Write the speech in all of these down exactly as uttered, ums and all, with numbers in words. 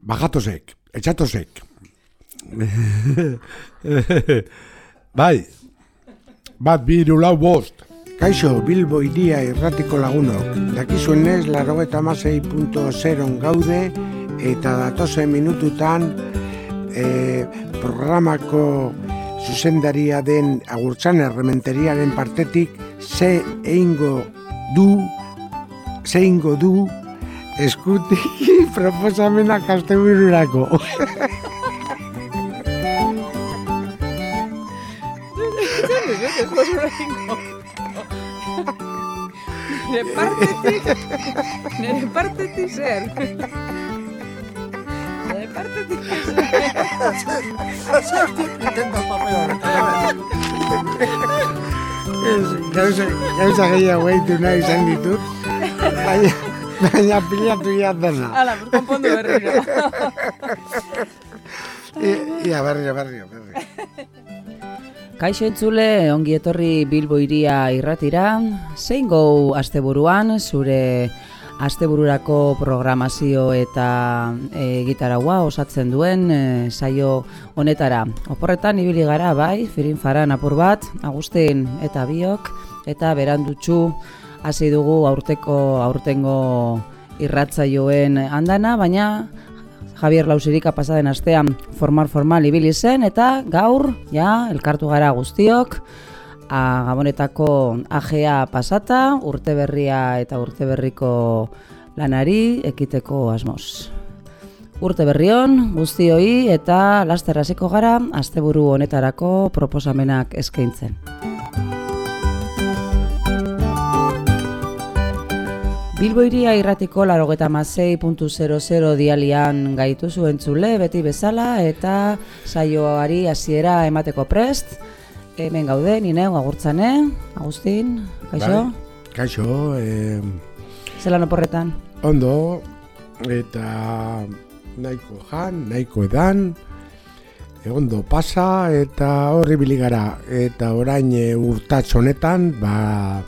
bajatosek, etxatosek. Bai, bat, bi, hiru, lau, bost. Kaixo, Bilbo iria irratiko lagunok. Dakizuenez, laurogeita hamasei puntu zeron gaude eta datozen minututan e, programako zuzendaria den Agurtzan Errementeriaren partetik ze eingo du, ze eingo du eskutik proposamenak astebururako. Nire partetik, nire partetik zer. Nire partetik zer. Zertik intenta papel horretan. Gauza gehiago egiten nahi izan ditut, baina pilatu jatena. Hala, konpondu berriro. Ia, berriro, berriro, berriro. Kaixo entzule, ongi etorri Bilbo iria irratira. Zein gau asteburuan, zure astebururako programazio eta e, gitaraua osatzen duen e, saio honetara. Oporretan ibili gara, bai, firin faran apur bat, Agustin eta biok, eta berandutxu hasi dugu aurteko aurtengo irratzaioen andana, baina Javier Lausirika pasaden astean formal-formal ibili zen, eta gaur, ja, elkartu gara guztiok, a, Gabonetako agea pasata, urte berria eta urte berriko lanari ekiteko asmoz. Urte berrion, guztioi eta laster hasiko gara, asteburu honetarako proposamenak eskaintzen. Bilbo iria irratiko laurogeita hamasei puntu zero zero dialian gaituzu entzule, beti bezala, eta saioari hasiera emateko prest. Hemen gaude, nine, Agurtzane, Agustin, kaixo? Bai, kaixo, eh, zelan oporretan? Ondo, eta nahiko jan, nahiko edan, e, ondo pasa, eta horri biligara, eta orain e, urtatx honetan, ba,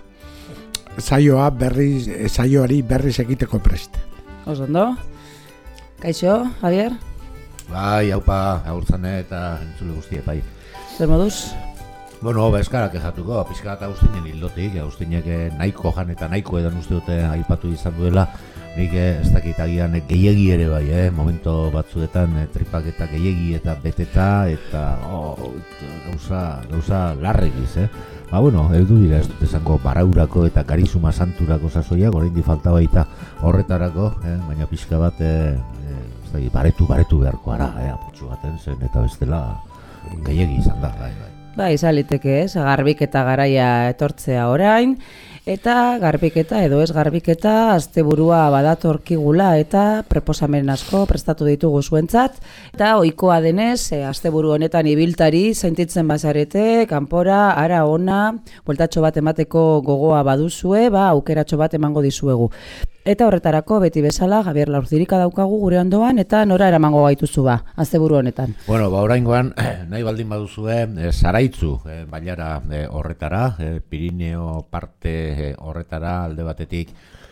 saioa berriz, saioari berriz egiteko prest. Oso ondo. Kaixo, Javier? Bai, haupa, Agurtzane eta entzule guztiek, bai. Zer moduz? Bueno, ba, eskarak ejatuko, pizka eta Agustinen hildotik, Agustinek nahiko jan eta nahiko edan uste dute aipatu izan duela, nik ez dakit agian gehiegi ere bai, eh? Momento batzuetan tripak eta gehiegi eta beteta, eta oh, gauza, gauza larregiz, eh? Ba, bueno, edu dira ez dut esango baraurako eta karizuma santurako sasoiak, oraindik falta baita horretarako, eh? Baina pixka bat, eh, ez da, baretu, baretu beharko ara, eh? Aputxu baten zen, eta bestela gehiegi izan da, bai, bai. Ba, izaliteke ez, garbiketa garaia etortzea orain, eta garbiketa edo ez garbiketa asteburua badatorkigula eta proposamen asko prestatu ditugu zuentzat. Eta ohikoa denez, e, asteburu honetan ibiltari sentitzen bazarete, kanpora, ara ona, bueltatxo bat emateko gogoa baduzue, ba, aukeratxo bat emango dizuegu. Eta horretarako, beti bezala, Javier Lausirika daukagu gure ondoan, eta nora eramango gaituzu ba, asteburu honetan. Bueno, ba, oraingoan, nahi baldin baduzue, e, Zaraitzu, e, bailara e, horretara, e, Pirineo parte e, horretara alde batetik,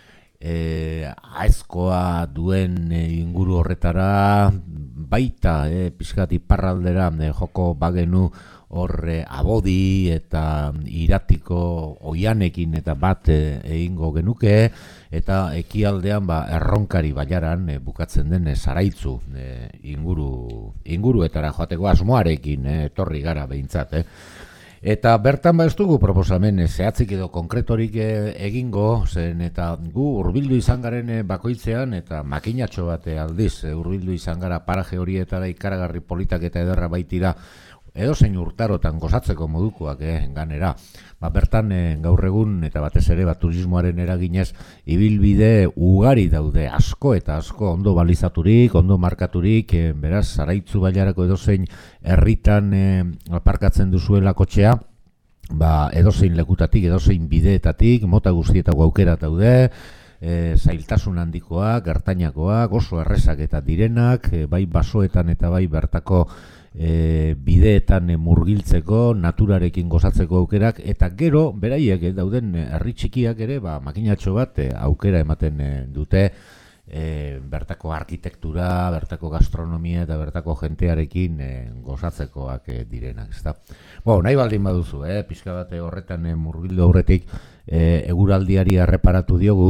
e, aezkoa duen e, inguru horretara, baita, e, pixkat iparraldera, e, joko bagenu, horre abodi eta iratiko oianekin eta bat e, egingo genuke, eta ekialdean ba, erronkari baiaran e, bukatzen den e, Zaraitzu e, inguru, inguruetara joateko asmoarekin e, etorri gara behintzat. E. Eta bertan ba ez dugu proposamen e, zehatzik edo konkretorik e, egingo, zen eta gu hurbildu izan garen e, bakoitzean eta makinatxo bat e, aldiz e, hurbildu izan gara paraje horietara ikaragarri politak eta ederra baitira, edo zein urtarotan gozatzeko modukoak eh, ganera. Ba, bertan eh, gaur egun eta batez ere bat turismoaren eraginez ibilbide ugari daude, asko eta asko ondo balizaturik, ondo markaturik, eh, beraz Zaraitzu bailarako edo zein herritan eh, aparkatzen duzuela kotxea, ba, edo zein lekutatik, edo zein bideetatik, mota guztietako aukera daude, e, zailtasun handikoak, gertainakoak, oso errezak eta direnak, e, bai basoetan eta bai bertako E, bideetan e, murgiltzeko, naturarekin gozatzeko aukerak, eta gero, beraiek e, dauden herri txikiak ere, ba, makinatxo bat e, aukera ematen e, dute e, bertako arkitektura, bertako gastronomia eta bertako jentearekin e, gozatzekoak e, direnak, ezta. Bo, nahi baldin baduzu, eh, pixka bate horretan e, murgildu aurretik e, eguraldiari erreparatu diogu,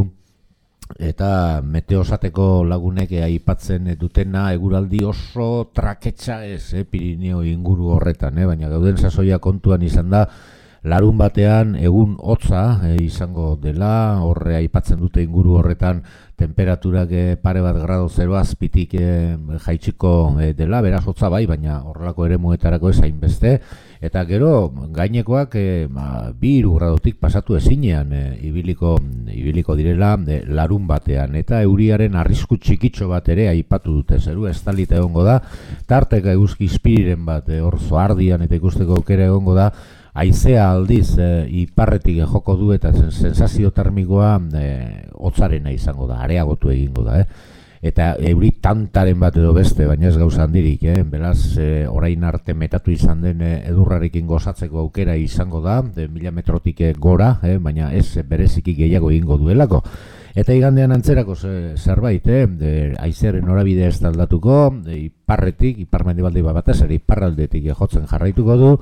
eta meteosateko lagunek e, aipatzen dutena eguraldi oso traketsa ez, eh, Pirineo inguru horretan, eh, baina gauden sasoia kontuan izan da, larun batean egun hotza e, izango dela, horre aipatzen dute inguru horretan temperaturak e, pare bat grado zero azpitik e, jaitsiko e, dela, beraz hotza bai, baina horrelako eremuetarako ez hainbeste, eta gero gainekoak e, ba, bi hiru gradotik pasatu ezinean e, ibiliko, ibiliko direla e, larun batean, eta euriaren arrisku txikitxo bat ere aipatu dute, zeru estalita egongo da, tarteka eguzki izpiriren bat e, hor zoardian eta ikusteko aukera egongo da, haizea aldiz e, iparretik joko du eta sensazio termikoa e, hotzarena izango da, areagotu egingo da, eh? Eta euri tantaren bat edo beste, baina ez gauza handirik, eh? Beraz, e, orain arte metatu izan den e, edurrarekin gozatzeko aukera izango da, de mila metrotik gora, eh? Baina ez bereziki gehiago egingo duelako. Eta igandean antzerako zerbait, eh? De, haizearen norabidea ez aldatuko, de, iparretik, iparmendibalde batez ere iparraldetik jotzen jarraituko du,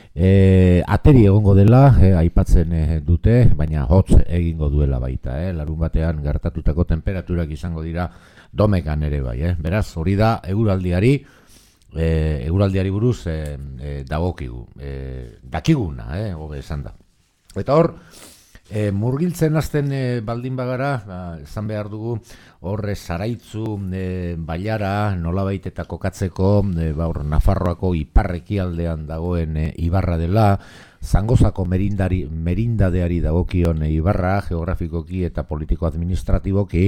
E, ateri egongo dela, e, aipatzen e, dute, baina hotz egingo duela baita, eh? Larun batean gertatutako temperaturak izango dira domekan ere bai, eh? Beraz, hori da eguraldiari, e, eguraldiari buruz e, e, dagokigu, e, dakiguna, eh? Hobe esan da. Eta hor, e, murgiltzen hasten e, baldin bagara, ba, esan behar dugu, horre Zaraitzu e, bailara nolabait eta kokatzeko e, ba, hor, Nafarroako iparrekialdean dagoen e, ibarra dela, Zangozako merindari, merindadeari dagokion e, ibarra, geografikoki eta politiko-administratiboki,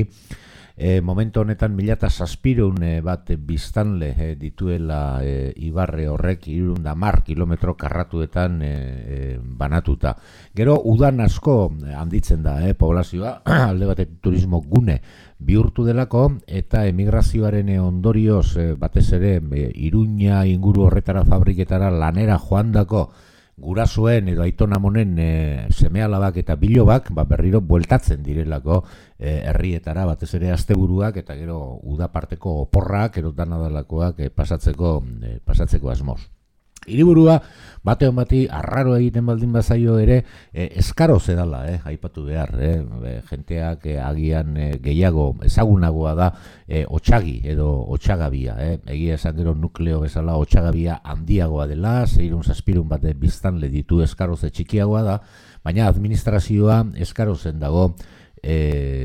e, momentu honetan mila eta zazpireun e, bat biztanle e, dituela e, ibarre horrek hirurehun eta hamar kilometro karratuetan e, e, banatuta. Gero udan asko handitzen da e, poblazioa, alde batetik turismo gune bihurtu delako, eta emigrazioaren ondorioz e, batez ere e, Iruña inguru horretara fabriketara lanera joandako gurasoen edo aitonamonen e, seme-alabak eta bilobak ba, berriro bueltatzen direlako e, herrietara, batez ere asteburuak eta gero udaparteko oporrak edo danadalakoak e, pasatzeko, e, pasatzeko asmoz. Hiriburua batean bati arraro egiten baldin bazaio ere e, eskaro zedala, eh, aipatu behar, eh, e, jenteak e, agian e, gehiago ezagunagoa da e, otxagi edo otxagabia, eh, egia esan gero nukleo bezala otxagabia handiagoa dela, zeirun zazpirun bat biztanle ditu eskaroze txikiagoa da, baina administrazioa eskarozen dago E,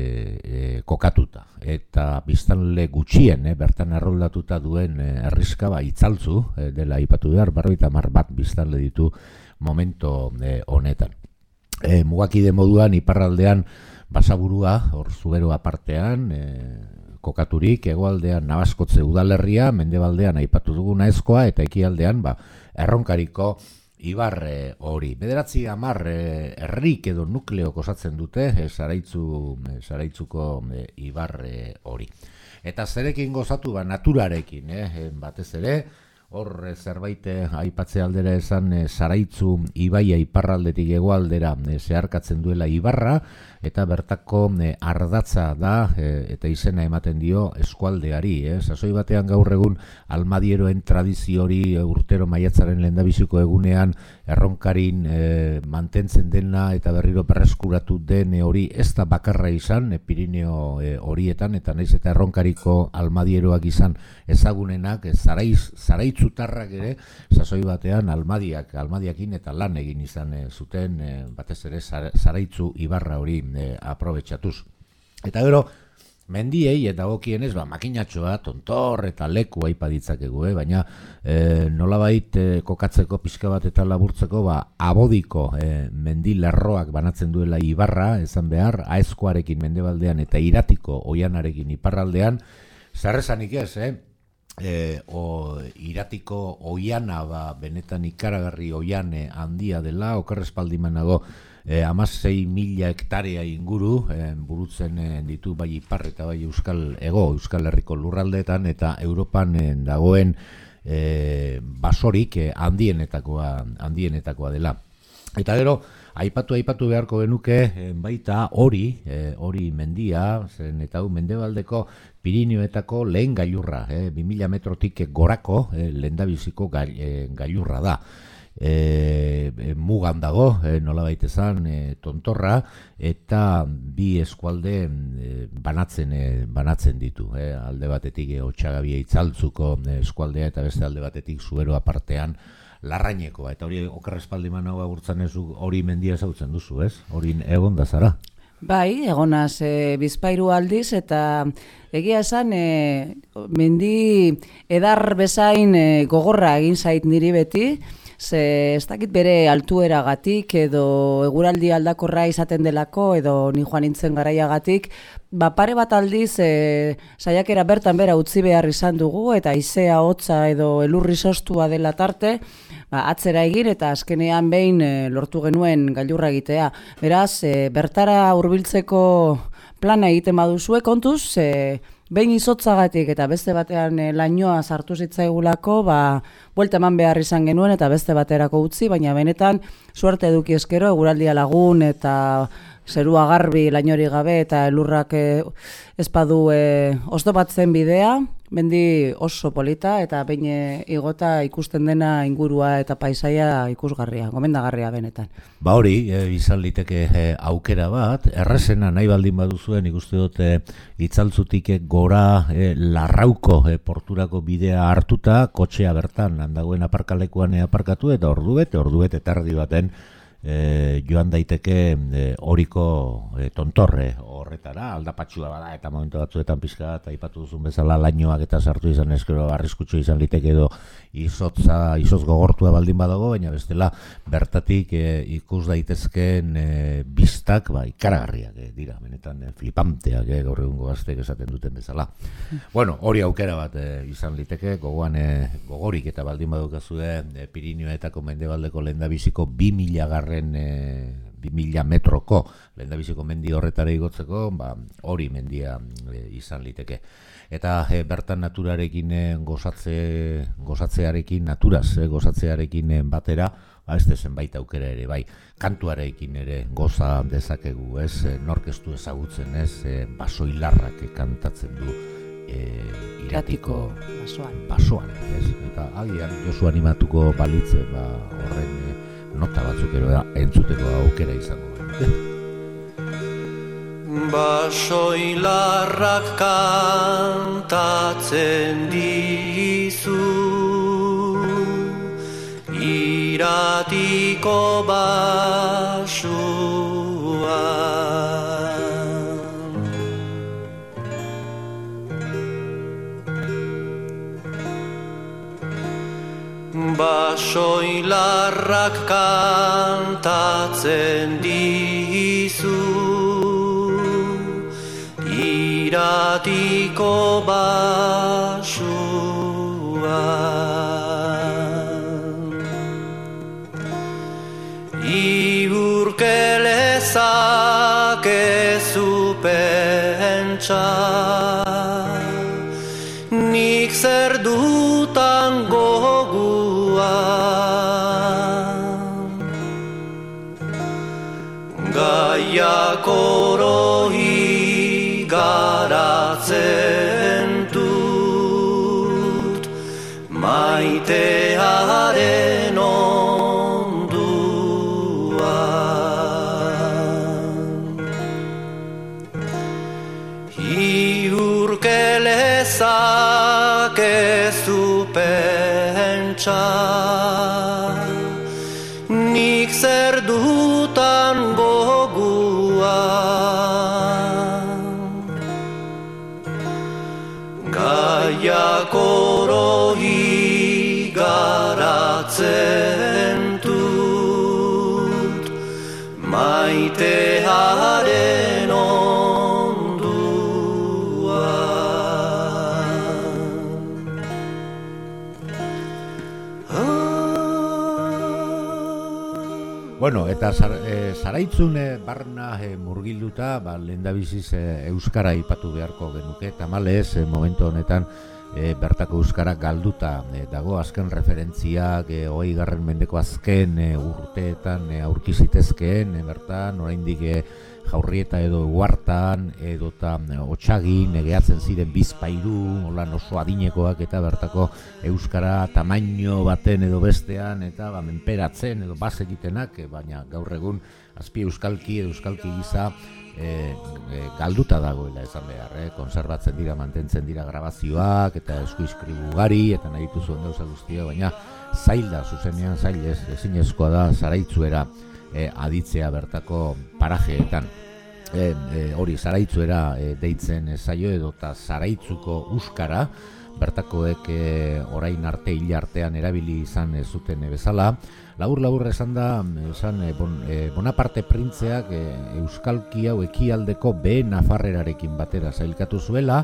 e, kokatuta eta biztanle gutxien e, bertan erroldatuta duen e, erriska ba, itzaltzu e, dela aipatu behar, berrogeita hamar bat biztanle ditu momento e, honetan. E, mugakide moduan iparraldean Basaburua, hor Zubero apartean, e, kokaturik, hegoaldean Nabaskotze udalerria, mendebaldean aipatu dugu Naezkoa eta ekialdean ba, Erronkariko ibarre hori. Bederatzi hamar e, herrik edo nukleo osatzen dute e, Zaraitzu, e, Zaraitzuko e, ibarre hori. Eta zerekin gozatu ba naturarekin, eh, batez ere, hor e, zerbait e, aipatze aldera esan e, Zaraitzu ibaia iparraldetik hegoaldera e, zeharkatzen duela ibarra, eta bertako e, ardatza da e, eta izena ematen dio eskualdeari. Eh? Sasoi batean gaur egun almadieroen tradizio hori e, urtero maiatzaren lehendabiziko egunean erronkarin e, mantentzen dena eta berriro berreskuratu den e, hori ez da bakarra izan e, Pirineo e, horietan, eta naiz eta erronkariko almadieroak izan ezagunenak, e, Zaraiz, Zaraitzutarrak ere sasoi batean almadiak, almadiakin eta lan egin izan e, zuten e, batez ere Zaraitzu ibarra hori E, aprobetxatuz. Eta gero, mendiei eta gokienez, ba, makinatxoa, tontor eta leku aipa ditzakegu, eh? Baina e, nolabait e, kokatzeko pixka bat eta laburtzeko, ba, abodiko e, mendi lerroak banatzen duela ibarra, esan behar, Aezkoarekin mendebaldean eta Iratiko oianarekin iparraldean, zerrezanik ez, eh? E, o, Iratiko oiana ba, benetan ikaragarri oiane handia dela, okerrespaldimanago E, amasei mila hektarea inguru e, burutzen e, ditu bai ipar eta bai euskal ego, Euskal Herriko lurraldeetan eta Europan e, dagoen e, basorik e, handienetakoa, handienetakoa dela. Eta gero, aipatu aipatu beharko genuke eh, baita hori, eh, hori mendia, zen eta hau mendebaldeko Pirinioetako lehen gailurra, eh, bi mila metrotik gorako eh, lehendabiziko gail, eh, gailurra da. E, e, mugan dago, e, nola baitezan e, tontorra, eta bi eskualde e, banatzen e, banatzen ditu. E, alde batetik e, Otsagabia Itzaltzuko e, eskualdea eta beste alde batetik Zuberoa partean Larrainekoa. Eta hori okerrespaldiman hau agurtzan ez hori mendia ezautzen duzu, ez? Hori egon da zara. Bai, egonaz e, bizpairu aldiz eta egia esan e, mendi edar bezain e, gogorra egin zait niri beti, ze ez dakit bere altueragatik edo eguraldi aldakorra izaten delako edo ni joan nintzen garaiagatik, ba pare bat aldiz e, saiakera bertan bera utzi behar izan dugu eta haizea hotza edo elurri sostua dela tarte, ba, atzera egin eta azkenean behin e, lortu genuen gailurra egitea. Beraz, e, bertara hurbiltzeko plana egiten baduzue kontuz, e, behin izotzagatik eta beste batean e, lainoa sartu zitzaigulako, ba, buelta eman behar izan genuen eta beste baterako utzi, baina benetan suerte eduki eskero, eguraldia lagun eta zerua garbi lainori gabe eta elurrak e, ezpadu e, oztopatzen bidea, mendi oso polita eta behin e, igota ikusten dena ingurua eta paisaia ikusgarria, gomendagarria benetan. Ba hori, e, izan liteke e, aukera bat, errezena nahi baldin baduzuen ikuste dute Itzaltzutik gora e, Larrauko e, porturako bidea hartuta, kotxea bertan handagoen aparkalekuan e, aparkatu eta orduet, orduet eta erdi baten E, joan daiteke e, horiko e, tontorre horretara, aldapatxua bada eta momentu batzuetan pixka eta aipatu duzun bezala lainoak eta sartu izan eskero arriskutsu izan liteke edo izotza, izoz gogortua baldin badago, baina bestela bertatik e, ikus daitezkeen e, biztak ba, ikaragarriak e, dira, benetan e, flipanteak e, gaur egungo gazteek esaten duten bezala. Bueno, hori aukera bat e, izan liteke, gogoan e, gogorik eta baldin badukazue e, Pirinioetako mendebaldeko lehendabiziko bi mila garren bi mila metroko lehendabiziko mendi horretara igotzeko, ba, hori mendia e, izan liteke. Eta e, bertan naturarekin e, gozatze, gozatzearekin, naturaz e, gozatzearekin e, batera, ba, ez zenbait aukera ere, bai, kantuarekin ere goza dezakegu, ez, e, norkestu ezagutzen, ez, e, basoilarrak e, kantatzen du e, iratiko basoan. basoan, ez, eta agian Josu animatuko balitze, ba, horren e, nota batzuk ero da entzuteko aukera izango da. Basoilarrak kantatzen dizu iratiko basuan, basoilarrak kantatzen dizu iratiko basuan, iurkelezak ezu pentsa nik zer dutan goguan, gaiak orohi garatzen dut maitearen onduan, iurkelezak ezu pentsa nik zer dutan goguan, gaiak orohi garatzen dut maitearen onduan. Bueno, eta zar, e, zaraitzun e, barna e, murgilduta, ba, lehendabiziz e, euskara ipatu beharko genuke, tamalez, e, momentu honetan e, bertako euskara galduta e, dago. Azken referentziak e, hogei garren mendeko azken e, urteetan e, aurki zitezkeen e, bertan oraindik e, Jaurrieta edo Uhartan edo eta Otsagin egeatzen ziren bizpairu, holan oso adinekoak eta bertako euskara tamaino baten edo bestean eta ba, menperatzen edo baz egitenak, e, baina gaur egun azpi euskalki edo euskalki giza e, e, galduta dagoela esan behar, eh? Konserbatzen dira, mantentzen dira grabazioak eta eskuizkribu ugari eta nahi dituzuen gauza guztia, baina zail da, zuzenean zail ez, ezinezkoa da Zaraitzuera E, aditzea bertako parajeetan. E, e, hori Zaraitzuera e, deitzen zaio edo eta Zaraitzuko euskara bertakoek e, orain arte hil artean erabili izan e, zuten e, bezala. Labur-labur esan da, esan e, bon, e, Bonaparte printzeak e, euskalki hau ekialdeko behe nafarrerarekin batera zailkatu zuela,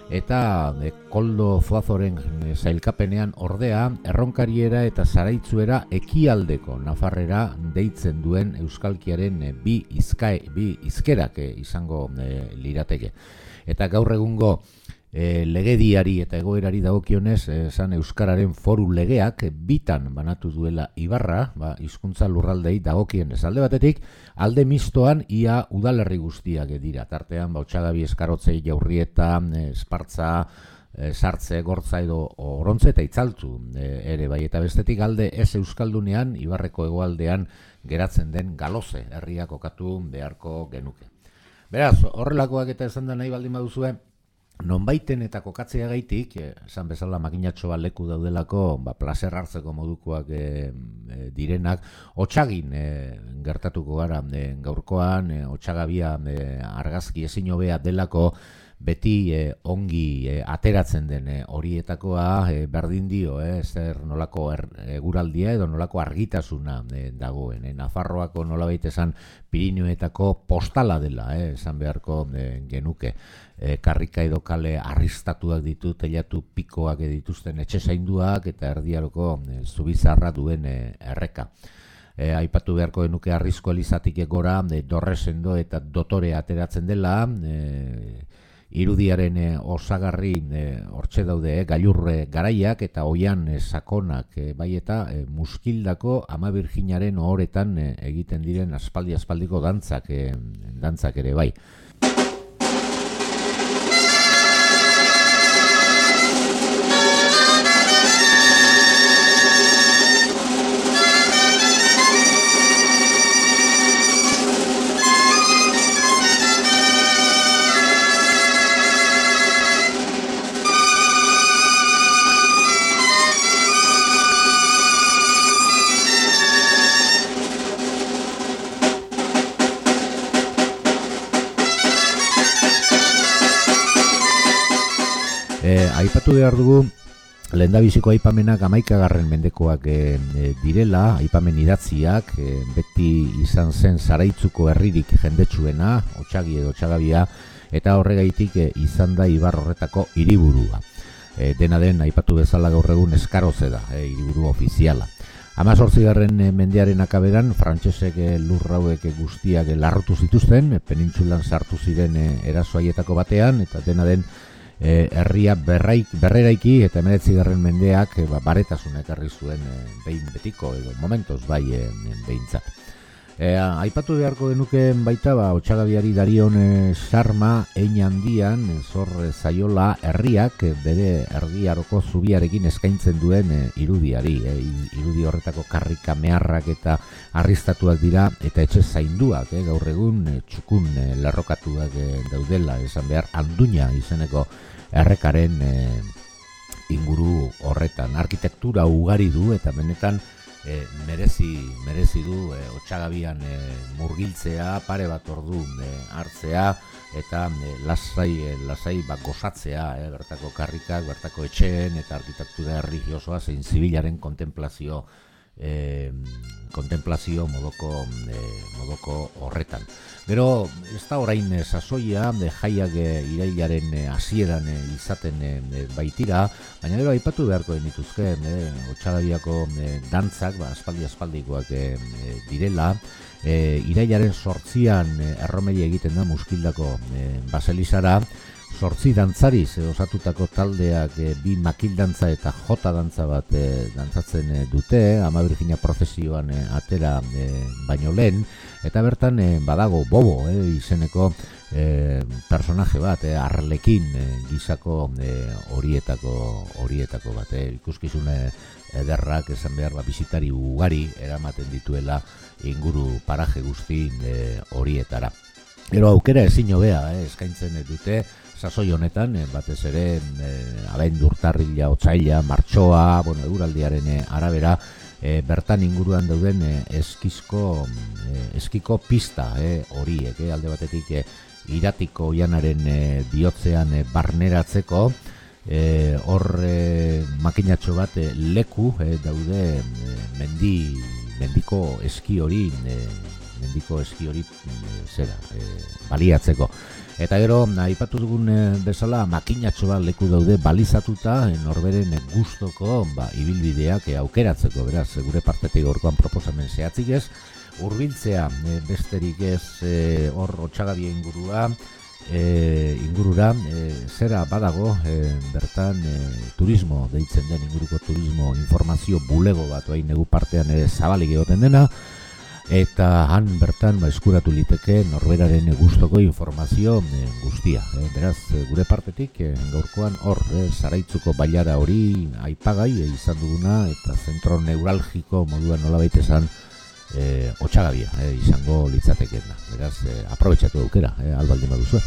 eta e, Koldo Zuazoren e, zailkapenean ordea erronkariera eta Zaraitzuera ekialdeko nafarrera deitzen duen euskalkiaren e, bi, izkae, bi izkerak e, izango e, lirateke. Eta gaur egungo e, legediari eta egoerari dagokionez esan euskararen foru legeak e, bitan banatu duela Ibarra, ba, hizkuntza lurraldei dagokionez. Alde batetik, alde mistoan ia udalerri guztiak dira. Tartean, ba, Otsagabi, Eskarotzei, Jaurrieta, Espartza, e, Sartze, Gortza edo Orontze eta Itzaltzu e, ere bai. Eta bestetik alde ez euskaldunean, Ibarreko hegoaldean geratzen den Galoze herria kokatu beharko genuke. Beraz, horrelakoak eta esan da nahi baldin baduzue, nonbaiten eta kokatzea gaitik, esan bezala makinatxo bat leku daudelako, ba, placer hartzeko modukoak e, e, direnak, Otsagin e, gertatuko gara e, gaurkoan, e, Otsagabia e, argazki ezin hobea delako, beti e, ongi e, ateratzen den e, horietakoa e, berdin dio, e, zer nolako er, eguraldia edo nolako argitasuna e, dagoen. E, Nafarroako nolabait esan Pirinioetako postala dela, e, esan beharko e, genuke. E, karrika edo kale arristatuak ditu, teilatu pikoak dituzten etxe zainduak eta erdiaroko e, zubizarra duen e, erreka. E, aipatu beharko genuke Arrizko Elizatik gora, e, Dorresendo eta Dotore ateratzen dela, e, irudiaren e, osagarri e, hortxe daude e, gailurre garaiak eta oian e, sakonak e, bai eta e, Muskildako Ama Birjinaren ohoretan e, egiten diren aspaldi aspaldiko dantzak, e, dantzak ere bai. Eh, aipatu behar dugu, lehendabiziko aipamenak hamaikagarren mendekoak e, e, direla, aipamen idatziak, e, beti izan zen Zaraitzuko herririk jendetsuena, Otsagi edo Otsagabia, eta horregaitik e, izan da Ibar horretako hiriburua. E, dena den, aipatu bezala gaur egun Eskaroze da, e, hiriburu ofiziala. Hamazortzigarren mendearen akaberan, frantsesek e, lurrauek e, guztiak e, larrutu zituzten, e, penintsulan sartu ziren e, eraso haietako batean, eta dena den, E, herria berraik, berreraiki eta hemeretzigarren mendeak e, ba, baretasuna ekarri zuen e, behin betiko edo momentos bai e, behintzat. E, aipatu beharko genuke baita ba, Otsagabiari darion e, sarma ein handian e, zor e, zaiola herriak e, bere erdiaroko zubiarekin eskaintzen duen e, irudiari. E, irudi horretako karrika meharrak eta arristatuak dira eta etxe zainduak e, gaur egun e, txukun e, lerrokatuak e, daudela, esan behar Anduña izeneko errekaren e, inguru horretan. Arkitektura ugari du eta benetan e, merezi, merezi du e, Otsagabian e, murgiltzea, pare bat ordu e, hartzea eta e, lasai, e, lasai bat gozatzea e, bertako karrikak, bertako etxeen eta arkitektura erlijiosoa zein zibilaren kontemplazio E, kontemplazio modoko, e, modoko horretan. Gero, ez da orain e, sasoia, e, jaiak e, irailaren e, hasieran e, izaten e, baitira, baina gero aipatu beharko dituzke, e, Otsagabiako e, dantzak, ba, aspaldi aspaldikoak e, e, direla, e, irailaren sortzian e, erromeri egiten da Muskildako e, baselizara, sortzi dantzariz e, osatutako taldeak e, bi makildantza eta jota dantza bat e, dantzatzen e, dute, Ama Virginia prozesioan e, atera e, baino lehen, eta bertan e, badago Bobo e, izeneko e, personaje bat, e, arlekin e, gizako e, horietako horietako bat, e, ikuskizune ederrak esan behar ba, bizitari ugari eramaten dituela inguru paraje guztin e, horietara. Gero aukera ezin hobea eh, eskaintzen dute sasoi honetan, eh, batez ere eh, abendu, urtarrila, otsaila, martxoa, bueno, euraldiaren eh, arabera eh, bertan inguruan dauden eh, eskizko, eh, eskiko pista eh, horiek, eh, alde batetik eh, iratiko oianaren eh, bihotzean eh, barneratzeko, eh, hor eh, makinatxo bat eh, leku eh, daude eh, mendi, mendiko eski hori eh, mendiko eski hori e, zera, e, baliatzeko. Eta gero, aipatu dugun e, bezala, makinatxo bat leku daude balizatuta e, norberen gustoko ba, ibilbideak e, aukeratzeko, beraz, gure partetik gaurkoan proposamen zehatzik ez, hurbiltzea e, besterik ez e, hor Otsagabia ingurua, e, ingurura, e, zera badago, e, bertan e, turismo, deitzen den inguruko turismo informazio bulego bat, oain negu partean ere zabalik egoten dena, eta han bertan ba, eskuratu liteke norberaren gustoko informazio e, guztia. E, beraz, e, gure partetik e, gaurkoan hor, e, Zaraitzuko bailara hori aipagai e, izan duguna eta zentro neuralgiko moduan nolabait esan e, Otsagabia e, izango litzatekena. Beraz, e, aprobetxatu aukera, e, albaldin baduzue.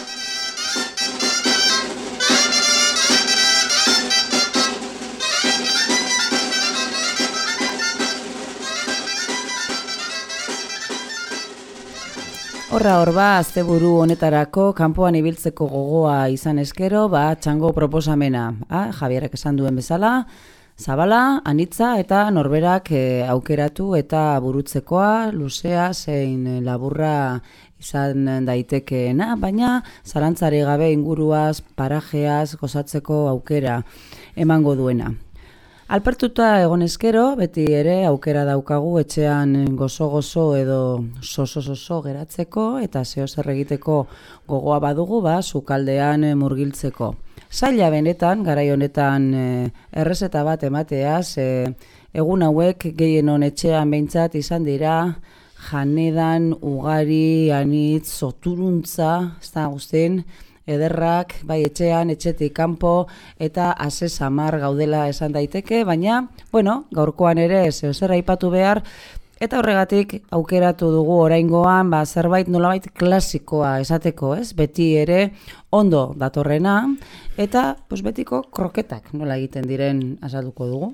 Horra hor ba, asteburu honetarako kanpoan ibiltzeko gogoa izan eskero, ba, txango proposamena. Ha, Javierek esan duen bezala, zabala, anitza eta norberak e, aukeratu eta burutzekoa, luzea, zein laburra izan daitekeena, baina zalantzari gabe inguruaz, parajeaz, gozatzeko aukera emango duena. Alpertuta egon eskero, beti ere aukera daukagu etxean gozo-gozo edo soso-soso geratzeko eta zeo zer egiteko gogoa badugu, ba, sukaldean murgiltzeko. Zaila benetan, garai honetan errezeta bat emateaz, egun hauek gehienon etxean behintzat izan dira, janedan, ugari, anitz, zoturuntza, ez da guztien, ederrak, bai etxean, etxetik kanpo eta ase samar gaudela esan daiteke, baina, bueno, gaurkoan ere zeo zer aipatu behar, eta horregatik aukeratu dugu oraingoan, ba, zerbait nolabait klasikoa esateko, ez? Beti ere ondo datorrena, eta pues, betiko kroketak nola egiten diren azalduko dugu.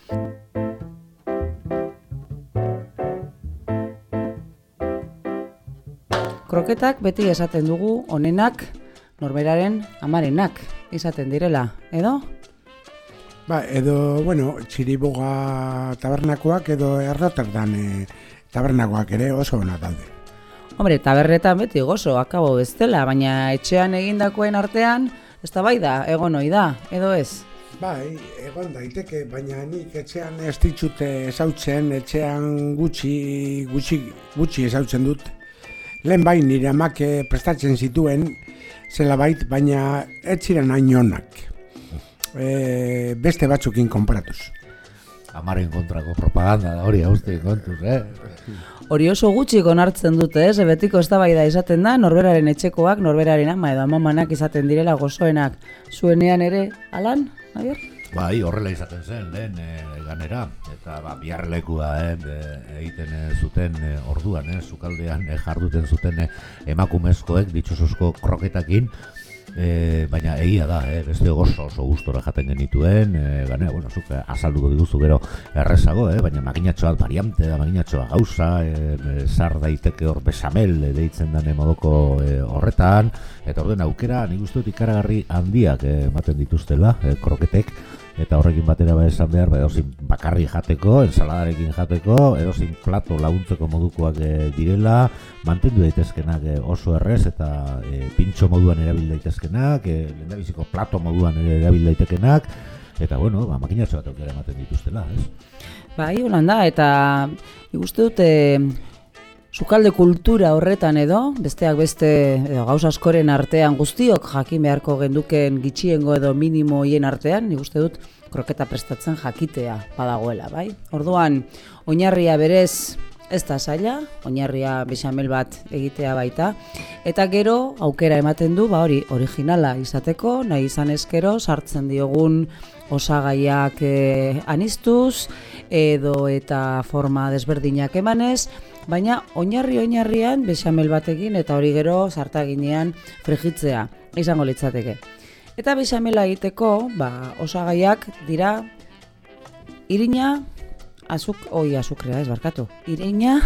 Kroketak beti esaten dugu onenak, norberaren amarenak izaten direla, edo? Ba, edo, bueno, Txiriboga tabernakoak edo Erroterdan e, tabernakoak ere oso ona daude. Hombre, tabernetan beti gozo, akabo bestela, baina etxean egindakoen artean, ez da bai da, egon hoi da, edo ez? Bai, egon daiteke, baina nik etxean ez ditxute ezautzen, etxean gutxi, gutxi, gutxi ezautzen dut. Lehen bai nire amak prestatzen zituen, zela bait, baina ez ziren hain onak. E, beste batzukin konparatuz. Amaren kontrako propaganda da hori hauzte kontuz, eh? Hori oso gutxi onartzen dute, ez? Betiko eztabaida izaten da, norberaren etxekoak, norberaren ama edo amamanak izaten direla gozoenak. Zuenean ere, alan, Javier? Bai, horrela izaten zen, lehen e, ganera, eta ba, biharlekua e, egiten e, zuten e, orduan, e, sukaldean e, jarduten zuten e, emakumezkoek ditxosozko kroketakin, e, baina egia da, e, beste oso oso gustora jaten genituen, e, ganera, bueno, zuk azalduko diguzu gero errezago, e, baina makinatxoa variante da, makinatxoa gauza, e, e, zar daiteke hor besamel e, deitzen dane modoko e, horretan, eta orduen aukera nik uste dut ikaragarri handiak ematen e, dituztela, e, kroketek, eta horrekin batera ba esan behar, ba, edozin bakarri jateko, ensaladarekin jateko, edozin plato laguntzeko modukoak e, direla, mantendu daitezkenak e, oso errez, eta e, pintxo moduan erabil daitezkenak, e, lehendabiziko plato moduan ere erabil daitekenak, eta bueno, ba, makinatxo bat aukera ematen dituztela, ez? Bai, holan da, eta ikuste dut e, sukalde kultura horretan edo, besteak beste edo, gauza askoren artean guztiok jakin beharko genduken gitxiengo edo minimo hien artean, nik uste dut kroketa prestatzen jakitea badagoela, bai? Orduan, oinarria berez ez da zaila, oinarria bexamel bat egitea baita, eta gero aukera ematen du, ba hori, originala izateko, nahi izan ezkero, sartzen diogun osagaiak eh, anistuz, edo eta forma desberdinak emanez, baina oinarri-oinarrian bexamel batekin eta hori gero sartaginean frijitzea izango litzateke. Eta bexamela egiteko, ba, osagaiak dira irina, azuk, oi azukrea ez barkatu, irina,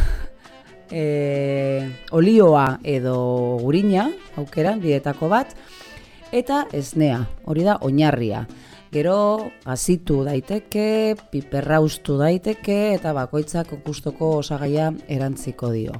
e, olioa edo gurina, aukeran, bietako bat, eta esnea, hori da oinarria. Gero gazitu daiteke, piperraustu daiteke, eta bakoitzak gustoko osagaia erantziko dio.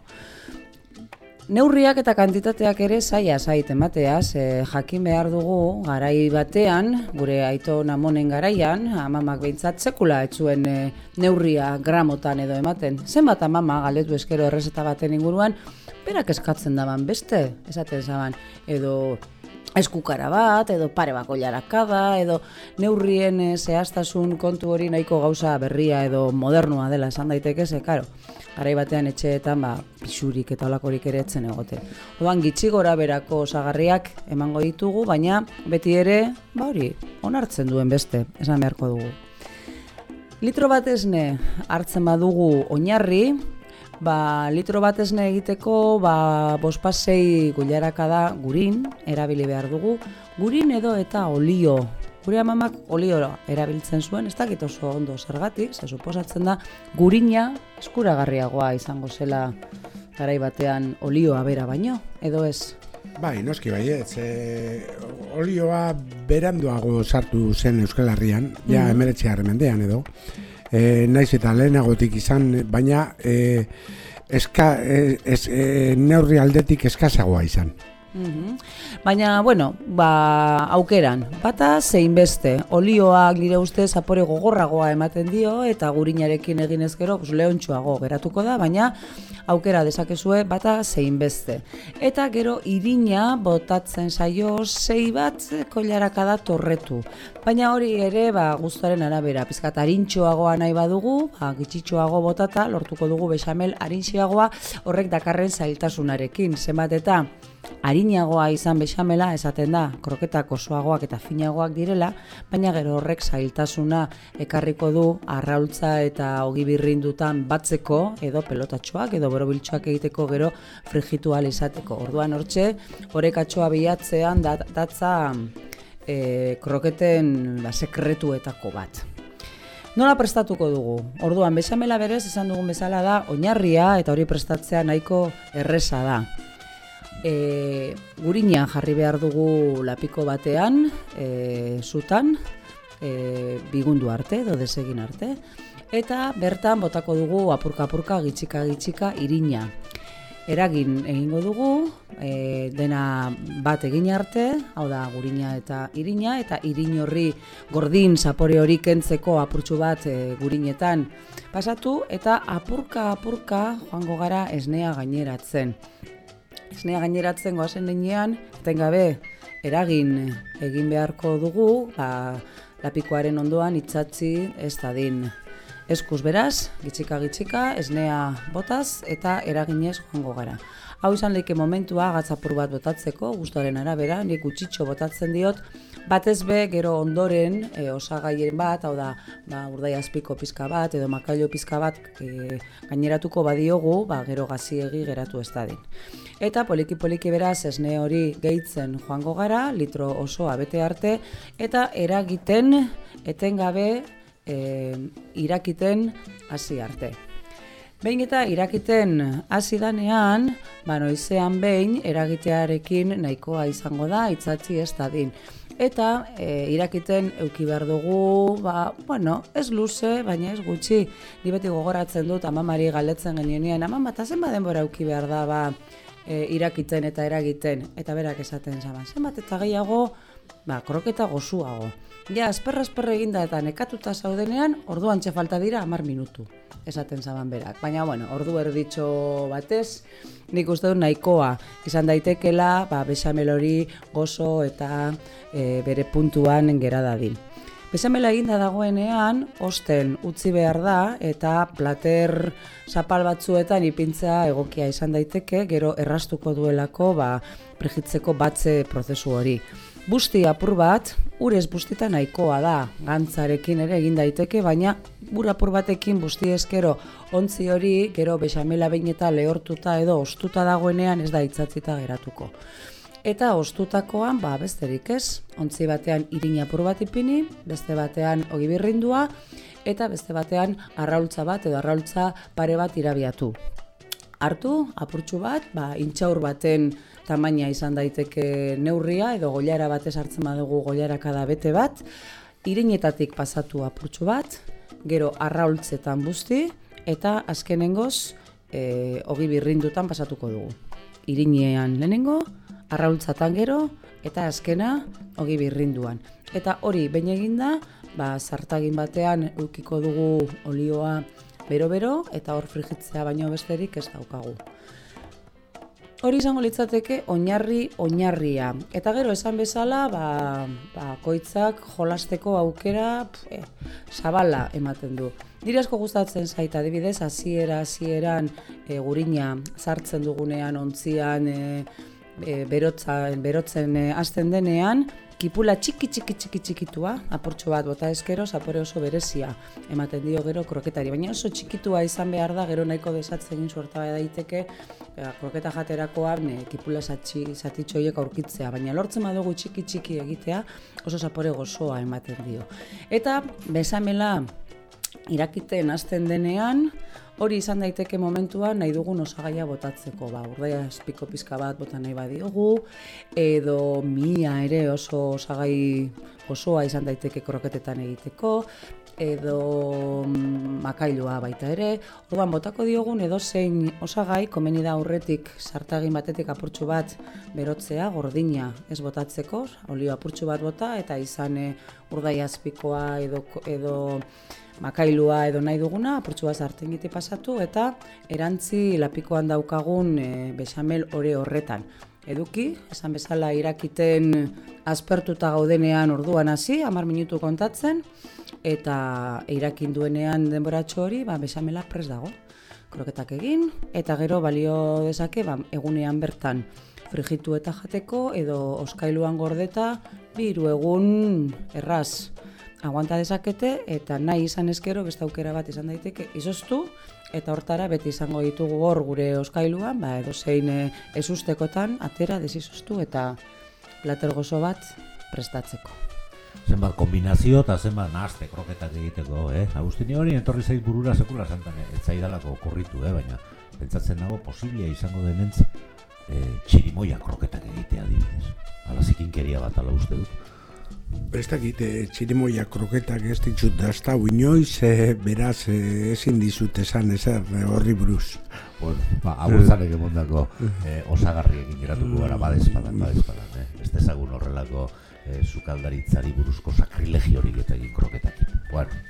Neurriak eta kantitateak ere zaila zait emateaz, e, jakin behar dugu garai batean, gure aito namonen garaian, amamak behintzat sekula etzuen e, neurria gramotan edo ematen. Zenbat amama galdetu eskero errezeta baten inguruan, berak eskatzen daban beste, esaten zaban, edo eskukara bat, edo pare bako jarakada, edo neurrien e, zehaztasun kontu hori nahiko gauza berria edo modernua dela esan daiteke ze, karo. Garai batean etxeetan ba, pisurik eta olakorik ere etzen egote. Oduan gitxi gora berako osagarriak emango ditugu, baina beti ere, ba hori, onartzen duen beste, esan beharko dugu. Litro bat esne hartzen badugu oinarri, ba, litro bat esne egiteko ba, bospasei guilarakada gurin erabili behar dugu, gurin edo eta olio. Gure amamak oliora erabiltzen zuen, ez dakit oso ondo zergatik, ze suposatzen da gurina eskuragarriagoa izango zela garai batean olioa bera baino, edo ez? Bai, noski baietz, e, olioa beranduago sartu zen Euskal Herrian, ja mm. emeretzigarren mendean edo, e, naiz eta lehenagotik izan, baina e, eska, e, es, e, neurri aldetik eskazagoa izan. Mm-hmm. Baina, bueno, ba, aukeran, bata zein beste, olioak nire ustez zapore gogorragoa ematen dio eta gurinarekin egin ezkero pues, lehontxoago geratuko da, baina aukera dezakezue bata zein beste. Eta gero irina botatzen zaio sei bat koilarakada torretu. Baina hori ere ba, guztuaren arabera, pizkat arintxoagoa nahi badugu, ba, gitxitxoago botata lortuko dugu bexamel arintxiagoa horrek dakarren zailtasunarekin, zenbat eta arinagoa izan bexamela esaten da, kroketak osoagoak eta finagoak direla, baina gero horrek zailtasuna ekarriko du arraultza eta ogi birrindutan batzeko edo pelotatxoak edo borobiltxoak egiteko gero frijitu ahal izateko. Orduan hortxe, orekatxoa bilatzean dat, datza e, kroketen ba, sekretuetako bat. Nola prestatuko dugu? Orduan, bexamela berez esan dugun bezala da oinarria eta hori prestatzea nahiko erresa da. E, gurinean jarri behar dugu lapiko batean, e, zutan, e, bigundu arte, edo desegin arte, eta bertan botako dugu apurka-apurka, gitxika-gitxika irina. Eragin egingo dugu, e, dena bat egin arte, hau da gurina eta irina, eta irin horri gordin zapore hori kentzeko apurtxu bat e, gurinetan pasatu, eta apurka-apurka joango gara esnea gaineratzen. Esnea gaineratzen goazen denean, etengabe eragin egin beharko dugu, ba, lapikoaren ondoan itxatzi ez dadin. Eskuz beraz, gitxika-gitxika, esnea botaz eta eraginez joango gara. Hau izan leike momentua gatzapur bat botatzeko, gustuaren arabera, nik gutxitxo botatzen diot, batez be gero ondoren e, osagaien bat, hau da, ba, urdai azpiko pizka bat edo makailo pizka bat e, gaineratuko badiogu, ba, gero gaziegi geratu ez dadin. Eta poliki-poliki beraz esne hori gehitzen joango gara, litro osoa bete arte, eta eragiten etengabe e, irakiten hasi arte. Behin eta irakiten hasi danean, ba, noizean behin eragitearekin nahikoa izango da, itzatzi ez dadin. Eta e, irakiten euki behar dugu, ba, bueno, ez luze, baina ez gutxi. Ni beti gogoratzen dut, amamari galdetzen genionean, amama, eta zenbat denbora euki behar da, ba, e, irakiten eta eragiten. Eta berak esaten zaba, zenbat eta gehiago, ba, kroketa gozuago. Ja, asperra-asperra eginda eta nekatuta zaudenean, orduan txe falta dira hamar minutu, esaten zaban berak. Baina, bueno, ordu erditxo batez, nik uste dut nahikoa izan daitekela, ba, besamel hori gozo eta e, bere puntuan gera dadin. Besamela eginda dagoenean, osten utzi behar da eta plater zapal batzuetan ipintza egokia izan daiteke, gero errastuko duelako ba, prejitzeko batze prozesu hori. Busti apur bat, urez bustita nahikoa da, gantzarekin ere egin daiteke, baina ur apur batekin busti eskero ontzi hori, gero besamela behin eta lehortuta edo ostuta dagoenean ez da itzatzita geratuko. Eta ostutakoan, ba, besterik ez, ontzi batean irina apur bat ipini, beste batean ogibirrindua, eta beste batean arraultza bat edo arraultza pare bat irabiatu. Hartu, apurtxu bat, ba, intxaur baten tamaina izan daiteke neurria, edo goilara batez hartzen badugu goilarakada bete bat, irinetatik pasatu apurtxu bat, gero arraultzetan busti, eta azkenengoz, e, ogibirrindutan pasatuko dugu. Irinean lehenengo, arraultzatan gero, eta azkena ogibirrinduan. Eta hori behin eginda, ba, zartagin batean ukiko dugu olioa bero-bero, eta hor frijitzea baino besterik ez daukagu. Hori izango litzateke oinarri oinarria. Eta gero esan bezala, ba, ba, koitzak jolasteko aukera pf, zabala ematen du. Nire asko gustatzen zait adibidez, hasiera hasieran e, gurina sartzen dugunean ontzian e, e, berotzen, berotzen e, hasten denean, kipula txiki txiki txiki txikitua, apurtxo bat bota eskero, zapore oso berezia ematen dio gero kroketari. Baina oso txikitua izan behar da, gero nahiko desatzen egin suerta daiteke, e, kroketa jaterakoan e, kipula zatitxo horiek aurkitzea. Baina lortzen badugu txiki txiki egitea, oso zapore gozoa ematen dio. Eta besamela irakiten hasten denean, hori izan daiteke momentua nahi dugun osagaia botatzeko, ba, urdaia espiko pizka bat bota nahi badiogu, edo mia ere oso osagai osoa izan daiteke kroketetan egiteko, edo makailua baita ere. Orduan botako diogun edo zein osagai, komeni da aurretik sartagin batetik apurtxu bat berotzea, gordina ez botatzeko, olio apurtxu bat bota, eta izan e, urdaia espikoa edo, edo makailua edo nahi duguna, apurtxu bat sartengiti pasatu, eta erantzi lapikoan daukagun e, besamel ore horretan. Eduki, esan bezala irakiten aspertuta gaudenean orduan hasi, hamar minutu kontatzen, eta irakin duenean denboratxo hori, ba, besamela prest dago. Kroketak egin, eta gero balio dezake, ba, egunean bertan frijitu eta jateko, edo oskailuan gordeta, bi hiru egun erraz aguanta dezakete, eta nahi izan eskero beste aukera bat izan daiteke izoztu, eta hortara beti izango ditugu hor gure oskailuan, ba, edo zein e, ezustekotan atera desizoztu eta plater gozo bat prestatzeko. Zenbat kombinazio eta zenbat nahazte kroketak egiteko, eh? Agustini hori etorri zait burura sekula santan, ez zaidalako okurritu, eh? Baina pentsatzen nago posiblia izango denentz eh, txirimoia kroketak egitea adibidez. Ala zikinkeria bat ala uste dut. Ez dakit, txirimoia kroketak ez ditut dazta inoiz, e, beraz e, ezin dizut esan ezer horri buruz. Bueno, ba, agurtzarek emondako eh, osagarriekin geratuko gara badezpadan, badezpadan, eh? Ez dezagun horrelako eh, sukaldaritzari buruzko sakrilegiorik eta egin kroketakin. Bueno.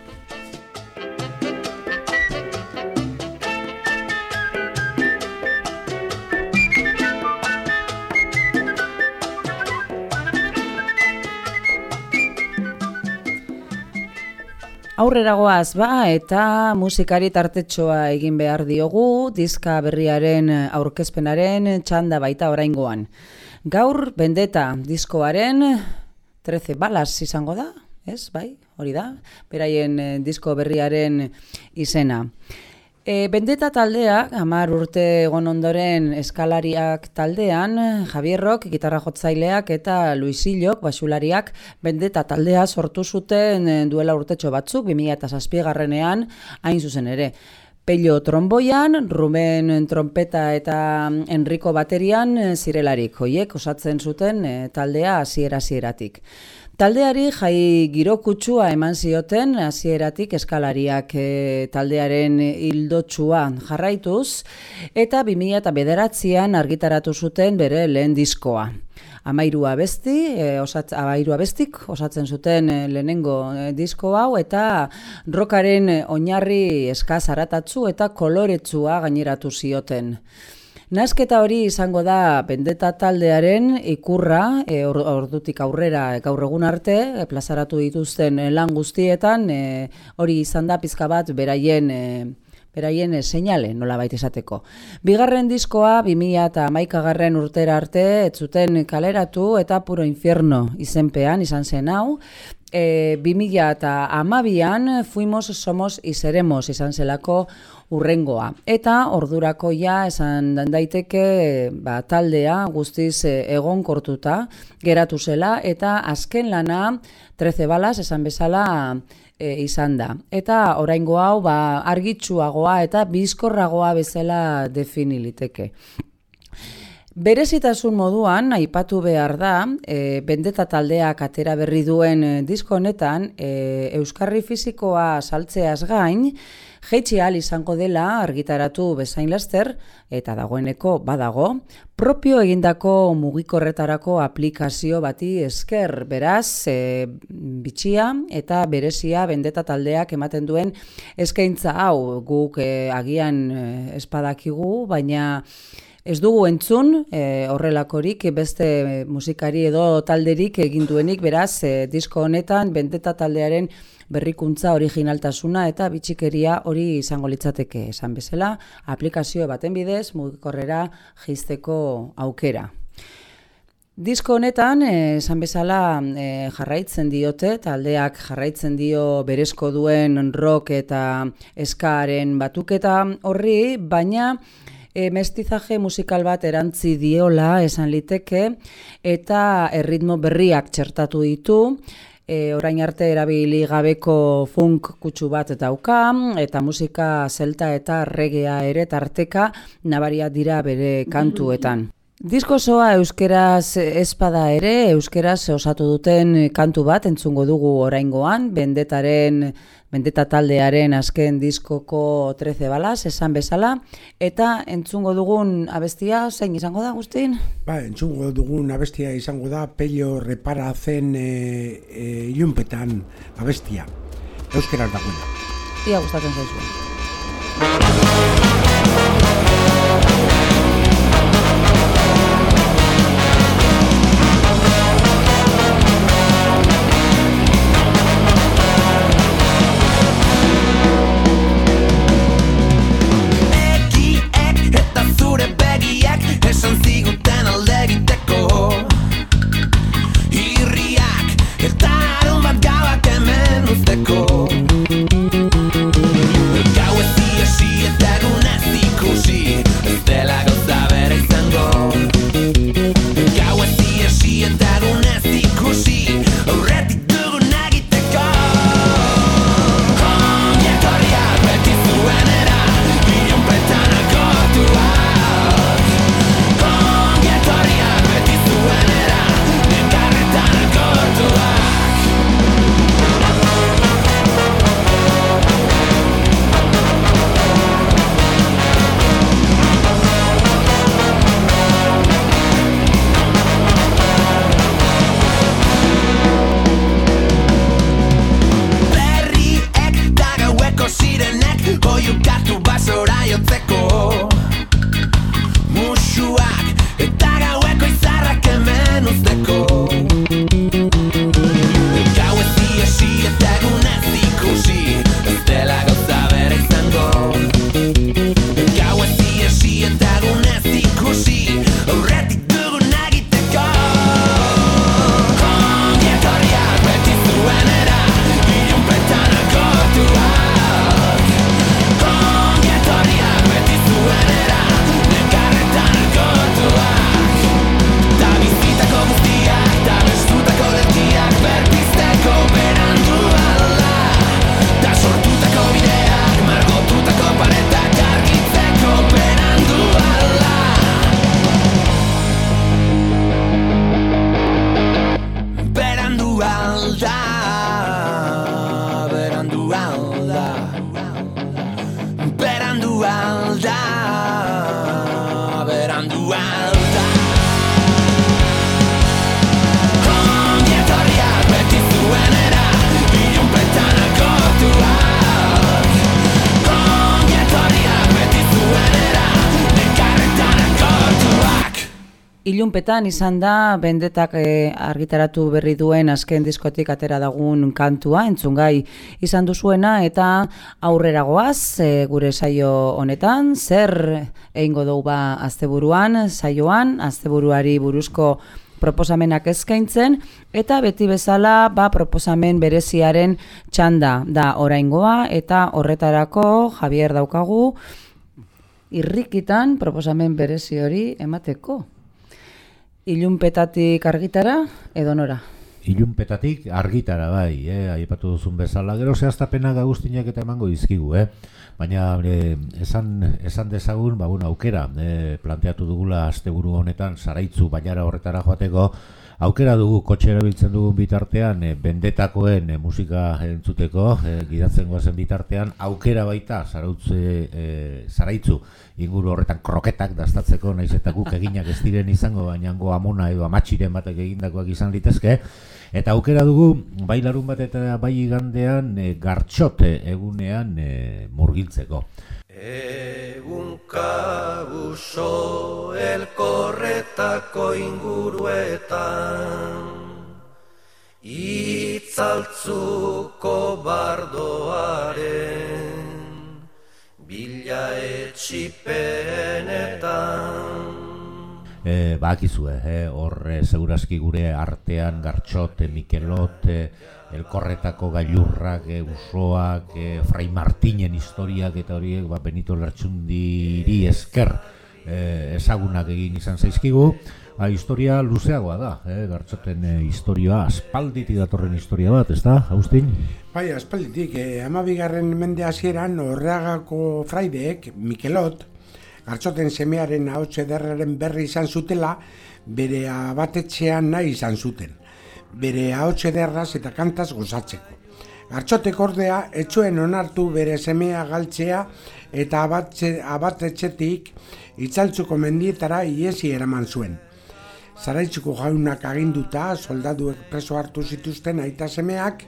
Aurrera goaz, ba, eta musikari tartetxoa egin behar diogu, diska berriaren aurkezpenaren txanda baita oraingoan. Gaur, Bendeta diskoaren trece balas izango da, ez, bai, hori da, beraien disko berriaren izena. E, Bendeta taldea, hamar urte egon ondoren eskalariak taldean, Javierrok, gitarra jotzaileak eta Luisillok, basulariak, Bendeta taldea sortu zuten duela urtetxo batzuk, bi mila zazpigarrenean, hain zuzen ere. Pello tromboian, Ruben trompeta eta Enrico baterian zirelarik, hoiek osatzen zuten e, taldea hasiera-hasieratik. Taldeari jai girokutsua eman zioten hasieratik eskalariak e, taldearen hildotsua jarraituz, eta bi mila bederatzian argitaratu zuten bere lehen diskoa. Amairu abesti, e, osat, amairu abestik osatzen zuten e, lehenengo e, disko hau, eta rockaren oinarri eskaz aratatzu eta koloretsua gaineratu zioten. Nasketa hori izango da Vendetta taldearen ikurra, e, or, ordutik aurrera e, gaur egun arte, e, plazaratu dituzten e, lan guztietan, e, hori izan da pizka bat beraien... E, beraien seinale nolabait esateko. Bigarren diskoa bi mila hamaikagarren urtera arte ez zuten kaleratu eta Puro Infierno izenpean izan zen hau. E, bi mila hamabian Fuimos, Somos y Seremos izan zelako urrengoa. Eta ordurako ja esan daiteke ba, taldea guztiz egonkortuta geratu zela eta azken lana trece balas esan bezala E, izan da. Eta oraingo hau ba, argitsuagoa eta bizkorragoa bezala definiliteke. Berezitasun moduan, aipatu behar da, e, Vendetta taldeak atera berri duen e, disko honetan, e, euskarri fisikoa saltzeaz gain, jaitsi ahal izango dela argitaratu bezain laster, eta dagoeneko badago, propio egindako mugikorretarako aplikazio bati esker, beraz, e, bitxia eta berezia Vendetta taldeak ematen duen eskaintza hau, guk e, agian e, espadakigu, baina ez dugu entzun e, horrelakorik beste musikari edo talderik egin duenik, beraz, e, disko honetan Vendetta taldearen berrikuntza originaltasuna eta bitxikeria hori izango litzateke esan bezala, aplikazio baten bidez mugikorrera jaisteko aukera. Disko honetan, esan bezala e, jarraitzen diote, taldeak jarraitzen dio berezko duen rock eta eskaren batuketa horri, baina E, mestizaje musikal bat erantzi diola esan liteke eta erritmo berriak txertatu ditu. E, orain arte erabili gabeko funk kutsu bat dauka eta musika zelta eta reggaea ere tarteka nabaria dira bere kantuetan. Disko osoa euskeraz espada ere, euskeraz osatu duten kantu bat entzungo dugu oraingoan, Vendettaren Vendetta taldearen azken diskoko trece balas, esan bezala, eta entzungo dugun abestia, zein izango da, Agustin? Ba, entzungo dugun abestia izango da Pello Repara zen e, e, ilunpetan abestia, euskeraz dagoena. Ia gustatzen zaizuen. Esan ziguten alde egiteko Irriak eta arun bat gauak hemen uzteko Gau ez iesi eta egun ez ikusi Ez dela gauza bera izango Gau ez iesi eta egun ez ikusi Aurretik dugun egiteko Ongi etorriak beti zuenera Ilunpetan agotua Oiukatu basora jotzeko Musuak eta gaueko izarrak hemen uzteko Gau ez iesi eta egun ez ikusi Ez dela gauza bera izango Gau ez iesi eta egun ez ikusi Aurretik dugun egiteko Ongi etorriak beti zuenera Ilunpetan agotua Ilunpetan izan da, bendetak e, argitaratu berri duen azken diskotik atera dagun kantua, entzungai izan duzuena, eta aurrera goaz, e, gure saio honetan, zer egingo dugu ba asteburuan, saioan, asteburuari buruzko proposamenak eskaintzen, eta beti bezala ba, proposamen bereziaren txanda da oraingoa, eta horretarako Javier daukagu irrikitan proposamen berezi hori emateko. Ilunpetatik argitara, edo nora? Ilunpetatik argitara, bai, eh, aipatu duzun bezala. Gero zehaztapenak aguztinak eta emango dizkigu, eh? Baina eh, esan, esan dezagun, ba, bueno, aukera eh, planteatu dugula asteburu honetan, Zaraitzu bailara horretara joateko, aukera dugu kotxe erabiltzen dugun bitartean, e, bendetakoen e, musika entzuteko, e, gidatzen goazen bitartean, aukera baita Zarautze, e, Zaraitzu inguru horretan kroketak dastatzeko, naiz eta guk eginak ez diren izango, baina go amona edo amatxiren batek egindakoak izan litezke, eta aukera dugu, bai larun bat eta bai igandean, e, gartxote egunean e, murgiltzeko. Egunka buso elkorretako inguruetan Itzaltzuko bardoaren bila etxipenetan E, bakizue, eh, hor e, segurazki gure artean Gartxot, Mikelot, e, elkorretako gailurrak, e, usoak, e, Fray Martinen historiak eta horiek ba, Benito Lertxundiri esker e, ezagunak egin izan zaizkigu. Ba, historia luzeagoa da, eh, Gartxoten e, historia, aspalditik datorren historia bat, ez da, Agustin? Bai, aspalditik, eh, amabigarren mende hasieran Orreagako fraideek, Mikelot, Gartxoten semearen ahots ederraren berri izan zutela, bere abatetxean nahi izan zuten, bere ahots ederraz eta kantaz gozatzeko. Gartxotek ordea, etxuen onartu bere semea galtzea eta abatze, abatetxetik Itzaltzuko mendietara iesi eraman zuen. Zaraitzuko jaunak aginduta, soldaduek preso hartu zituzten aita semeak,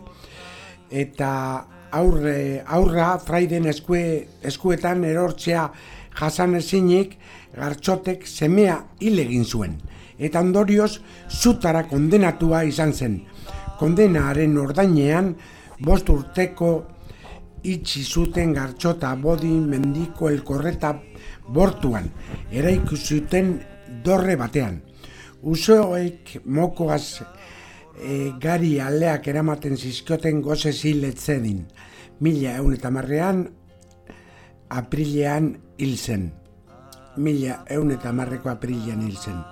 eta aurre, aurra fraiden eskue, eskuetan erortzea jasan ezinik, Gartxotek semea hil egin zuen, eta ondorioz zutara kondenatua izan zen. Kondenaaren ordainean, bost urteko itxi zuten Gartxota bodi mendiko elkorreta bortuan, eraiki zuten dorre batean. Usoek mokoaz e, gari aleak eramaten zizkioten goze ziletzedin. Mila eun eta marrean, aprilean hil zen. Mila eun eta marreko aprilean hil zen.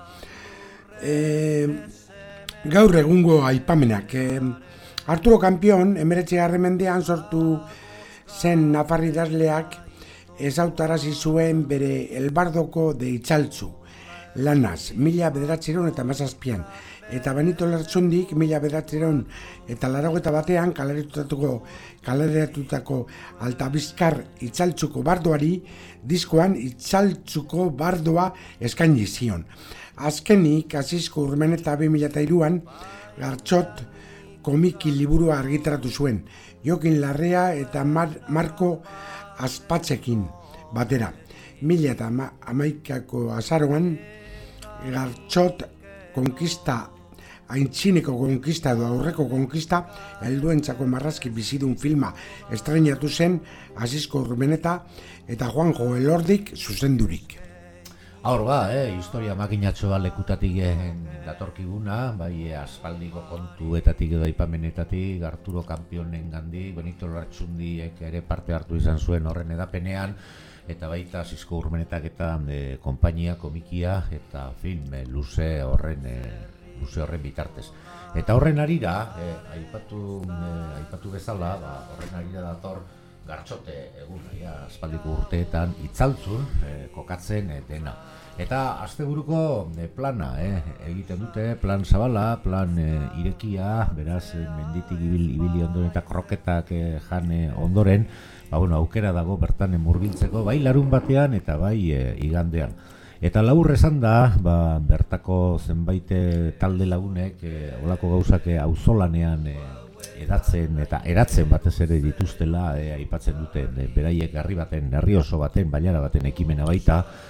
E, gaur egungo aipamenak. E, Arturo Kampion, emeretzigarren mendean sortu zen Nafar idazleak ezautarazi zuen bere Elbardoko de Itzaltzu lanaz, mila bederatziron eta mazazpian, eta Benito Lertxundik mila bederatziron eta laurogeita batean kaleratutako, kaleratutako Altabizkar Itzaltzuko bardoari diskoan Itzaltzuko bardoa eskaini zion. Azkenik, Asizko Urmeneta bi mila hiruan Gartxot komiki liburua argitaratu zuen, Jokin Larrea eta Mar Marko Aspatzekin batera. Mila eta hamaikako azaroan Gartxot konkista, aintzineko konkista edo aurreko konkista, helduentzako marrazki bizidun filma estreinatu zen Asizko Urmeneta eta Juanjo Elordik zuzendurik. Aur ba, eh, historia makinatxoa lekutatik datorkiguna, bai eh, aspaldiko kontuetatik edo aipamenetatik, Arturo Kampionen gandik, Benito Lertxundiek ere parte hartu izan zuen horren edapenean, eta baita Asizko Urmenetak eta e, konpainia, komikia eta film e, luze horren e, luze horren bitartez. Eta horren arira, e, aipatu, e, aipatu bezala, ba, horren arira dator Gartxote egun, ja, aspaldiko urteetan Itzaltzun e, kokatzen e, dena. Eta asteburuko e, plana e, egiten dute, plan zabala, plan e, irekia, beraz e, menditik ibil, ibili ondoren eta kroketak e, jan e, ondoren, ba, bueno, aukera dago bertan murgiltzeko, bai larun batean eta bai e, igandean. Eta labur esan da, ba, bertako zenbait talde lagunek e, olako gauzak e, auzolanean e, edatzen eta eratzen batez ere dituztela e, aipatzen dute e, beraiek herri baten, herri oso baten, bailara baten ekimena baita.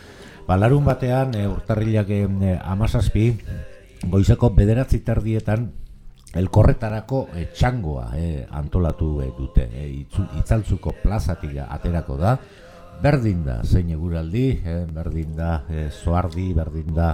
Ba, larun batean, e, urtarrilak e, amazazpi, goizeko bederatzi terdietan, elkorretarako e, txangoa e, antolatu e, dute. E, itzu, itzaltzuko plazatik aterako da, berdin da zein eguraldi, e, berdin da e, zoardi, berdin da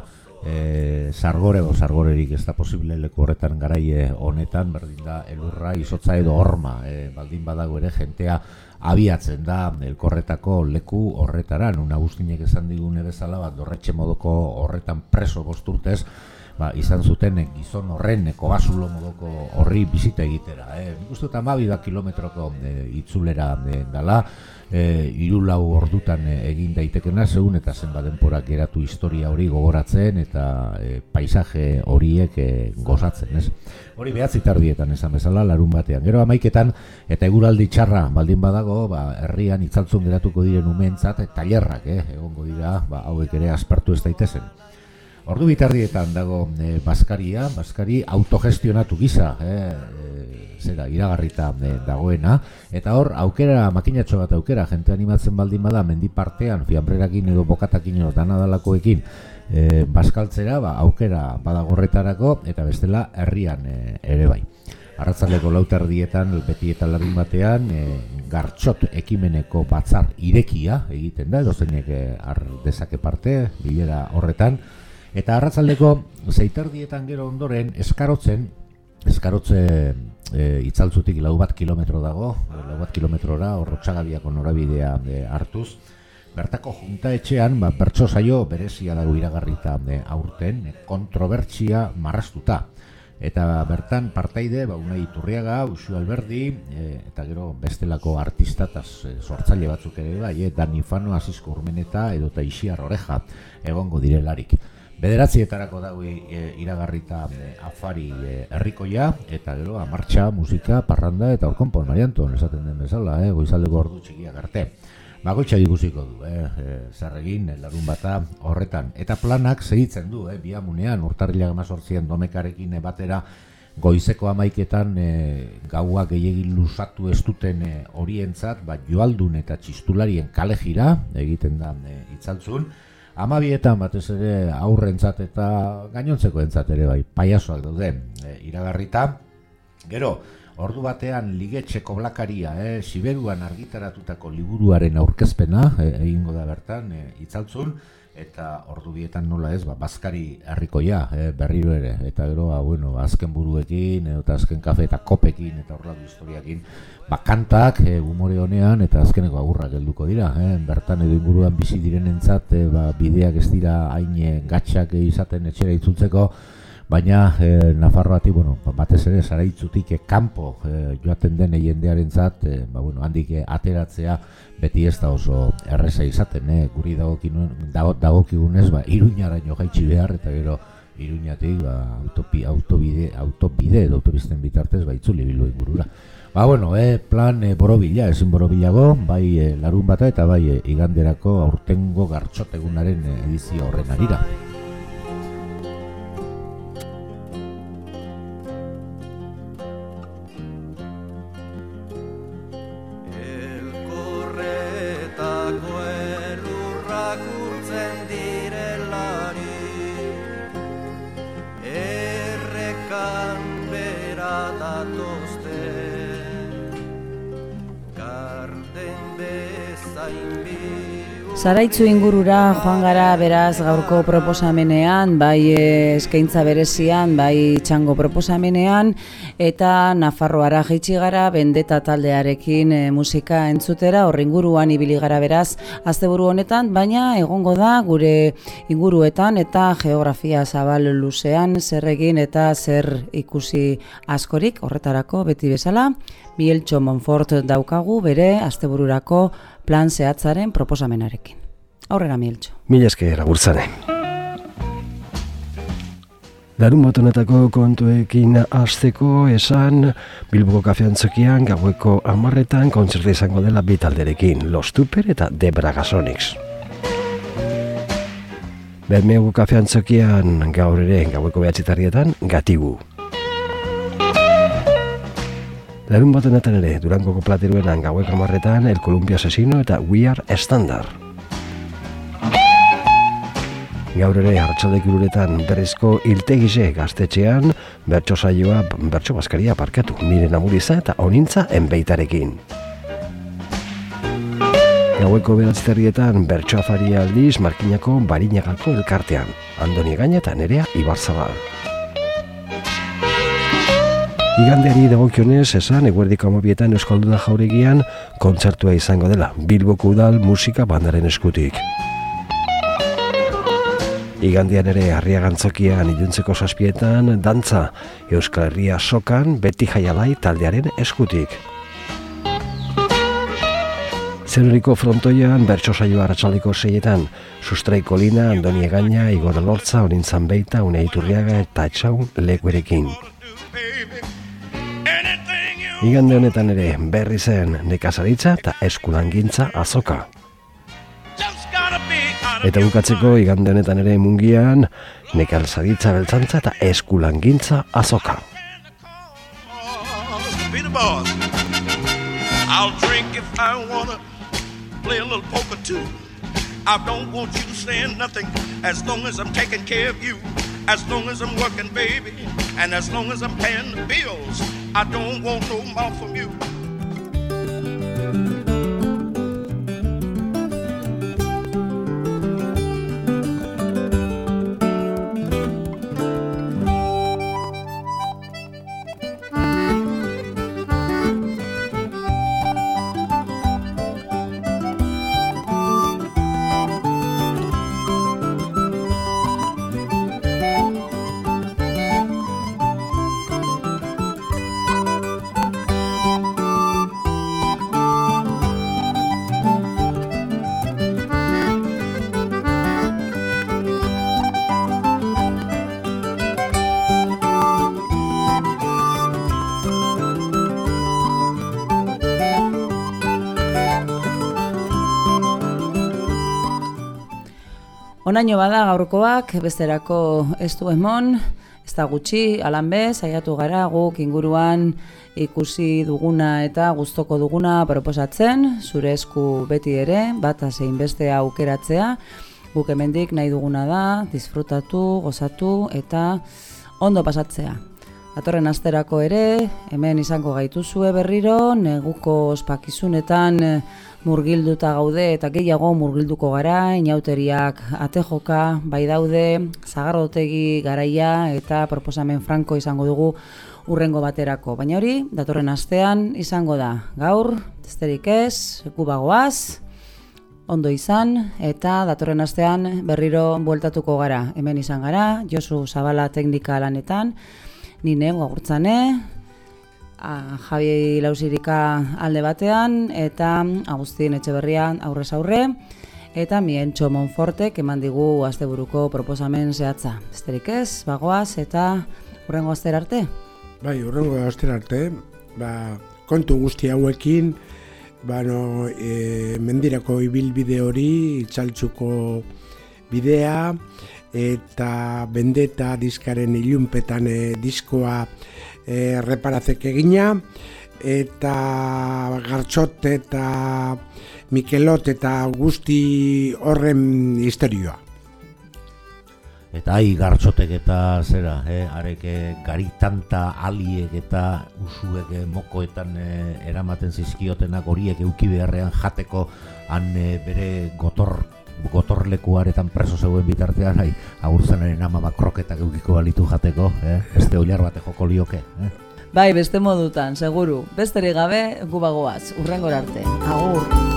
e, sargore o sargorerik ez da posible leku horretan garaie honetan, berdin da elurra, izotza edo horma, e, baldin badago ere jentea abiatzen da elkorretako leku horretara. Nun Agustinek esan digune bezala, bat dorretxe modoko horretan preso bosturtez, ba, izan zuten gizon horren kobasulo modoko horri bizita egitera. Eh. Nik uste dut hamabi kilometroko e, itzulera e, dala, e, hiru lau ordutan e, egin daitekena, segun eta zenbat denporak geratu historia hori gogoratzen eta e, paisaje horiek e, gozatzen, ez? Hori behatzi tardietan esan bezala, larun batean. Gero hamaiketan eta eguraldi txarra baldin badago, ba, herrian itzaltzun geratuko diren umeentzat tailerrak, eh, egongo dira, ba, hauek ere aspertu ez daitezen. Ordu bitardietan dago e, Baskaria, Baskari autogestionatu gisa, e, e, zera, iragarrita e, dagoena, eta hor, aukera, makinatxo bat aukera, jente animatzen baldin bada, mendi partean, fiambrerakin edo bokatakin edo danadalakoekin, e, baskaltzera, ba, aukera badagorretarako, eta bestela herrian e, ere bai. Arratzaldeko lautardietan, beti eta larun batean, e, gartxot ekimeneko batzar irekia egiten da, edo zeinek e, har dezake parte, bilera horretan. Eta arratzaldeko zeiterdietan gero ondoren eskarotzen, eskarotze e, itzaltzutik lau bat kilometro dago, lau bat kilometrora Horrotxagabiako norabidea e, hartuz. Bertako junta etxean, ba, bertso saio berezia dago iragarrita e, aurten, e, kontrobertsia marrastuta. Eta bertan partaide, ba, Unai Iturriaga, Uxu Alberdi, e, eta gero bestelako artista eta sortzaile batzuk ere bai, e, Dani Fano, Asisko Urmeneta edo Ixiar Oreja egongo direlarik. Bederatzietarako dago e, iragarrita e, afari e, herrikoia, eta gero martxa, musika, parranda eta orkonpon, Marianton, esaten den bezala, e, goizaldeko ordu txikiak arte. Bagoitza ikusiko du, e, e, zer egin, e, larun bata horretan. Eta planak segitzen du, e, biamunean, urtarrilak emezortzian domekarekin e, batera, goizeko hamaiketan e, gaua gehiagin luzatu ez duten e, horientzat, ba, joaldun eta txistularien kale jira, egiten da e, itzaltzun, Amabietan batez ere aurrentzat eta gainontzeko entzat ere bai, paiasoak daude e, iragarrita. Gero, ordu batean ligetxeko blakaria, e, Siberuan argitaratutako liburuaren aurkezpena e, egingo da bertan, e, itzaltzun, eta ordu bietan nola ez, ba, Baskari herrikoia e, berriro ere, eta gero, ba, bueno, azken buruekin, eta azken kafe eta kopekin, eta horrelako historiakin, ba, kantak e, umore honean, eta azkeneko agurrak helduko dira, e, bertan edo inguruan bizi direnentzat, e, ba, bideak ez dira hain e, gatxak izaten etxera itzultzeko, baina e, Nafarroatik, bueno, batez ere Zaraitzutik e, kanpo e, joaten den jendearentzat, e, ba, bueno, handik e, ateratzea beti ez da oso erreza izaten, eh? Guri dagokigunez, ba, Iruñaraino jaitsi behar, eta gero Iruñatik ba, autopi, autobide, autobide edo autobisten bitartez ba, itzuli Bilbo ingurura. Ba, bueno, eh, plan eh, borobila, ezin borobilago, bai eh, larun bata eta bai eh, iganderako aurtengo gartxotegunaren eh, edizio horren arira. Zaraitzu ingurura joan gara beraz gaurko proposamenean, bai eskaintza berezian, bai txango proposamenean, eta Nafarroara jaitsi gara Bendeta taldearekin e, musika entzutera, horri inguruan ibili gara beraz asteburu honetan, baina egongo da gure inguruetan eta geografia zabal luzean zer egin eta zer ikusi askorik, horretarako beti bezala, Bieltxo Monfort daukagu bere astebururako plan zehatzaren proposamenarekin. Aurrera, Bieltxo. Mila esker agurtzane. Larun bat honetako kontuekin hasteko esan Bilboko Kafean Txokian gaueko hamarretan kontzerta izango dela bi talderekin, Los Tuper eta The Bragasonics. Bermegu Kafean Txokian gaur ere gaueko behatzitarrietan Gatibu. Larun bat honetan ere Durangoko Plateruenan gaueko hamarretan El Columpio Asesino eta We Are Standard. Gaur ere arratsaldeko hiruretan berrizko Iltegise gaztetxean bertso saioa, bertso bazkaria parkatu, Miren Amuriza eta Onintza Enbeitarekin. Gaueko bederatzi bertso afaria aldiz Markinako Barinagako elkartean, Andoni Gaina eta Nerea Ibarzabal. Igandeari dagokionez esan eguerdiko hamabietan Euskalduna Jauregian kontzertua izango dela Bilboko Udal musika bandaren eskutik. Igandean ere Arriagantzokian iluntzeko zazpietan dantza Euskal Herria sokan Beti Jaialai taldearen eskutik. Zeruriko frontoian bertso saioa arratsaldeko seietan Sustraiko Lina, Andoni Egaña, Igor Lortza, Onintzan Beita, Une Iturriaga eta Etxaun Lekuerekin. Igande honetan ere berri zen nekazaritza eta eskulangintza azoka. Eta bukatzeko igande honetan ere Mungian nekazaritza beltzantza eta eskulangintza azoka. I'll drink if I wanna play a little poker too. I don't want you to say nothing as long as I'm taking care of you. As long as I'm working, baby, and as long as I'm paying the bills, I don't want no more from you. Onaino bada gaurkoak, besterako ez du emon, ez da gutxi, alan bez, saiatu gara guk inguruan ikusi duguna eta gustoko duguna proposatzen, zure esku beti ere, bata zein bestea aukeratzea, guk hemendik nahi duguna da, disfrutatu, gozatu eta ondo pasatzea. Datorren asterako ere, hemen izango gaituzue berriro, neguko ospakizunetan murgilduta gaude eta gehiago murgilduko gara, inauteriak atejoka bai daude, zagarrotegi garaia eta proposamen franko izango dugu urrengo baterako. Baina hori, datorren astean izango da. Gaur, besterik ez, gu bagoaz, ondo izan eta datorren astean berriro bueltatuko gara. Hemen izan gara, Josu Zabala teknika lanetan, nine agurtzane, Javi Lausirika alde batean eta Agustin Etxeberria aurrez aurre eta Mientxo Monfortek eman digu asteburuko proposamen zehatza. Besterik ez, bagoaz eta hurrengo astera arte. Bai, hurrengo astera arte, ba, kontu guzti hauekin, ba, no, e, mendirako ibilbide hori, itzaltzuko bidea, eta Bendeta diskaren ilunpetan e, diskoa E, reparazek egina, eta Gartxot eta Mikelot eta guzti horren historioa. Eta hai Gartxotek eta zera, eh, areke garitanta aliek eta usuek eh, mokoetan eh, eramaten zizkiotenak horiek euki beharrean jateko han eh, bere gotor gotorlekuaretan preso zegoen bitartean, hai, agurtzanaren amama kroketak eukiko balitu jateko, eh? Beste oilar bate joko lioke. Eh? Bai, beste modutan, seguru. Besterik gabe, gu bagoaz, urrengora arte. Agur!